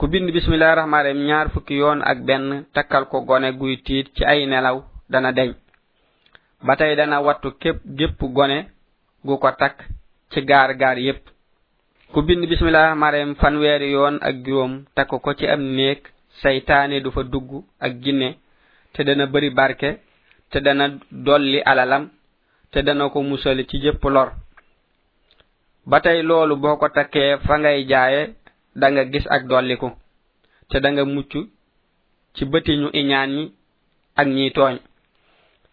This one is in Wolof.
ku bind bismillahir rahmanir rahim ñaar fukki yoon ak benn takkal ko gone guy tiit ci ay nelaw dana deñ batay dana wattu gépp gone gu ko tak ci gaar yépp ku bind bismillahir rahmanir rahim fanweeri yoon ak juróom takk ko ci am neek saytaane du fa dugg ak jinne te dana bari barke te dana dolli alalam te dana ko musal ci jëpp lor batay loolu boko takkee fa ngay jaaye da nga gis ak dolliku te da nga muccu ci bëti ñu iñaan ñi ak ñi tooñ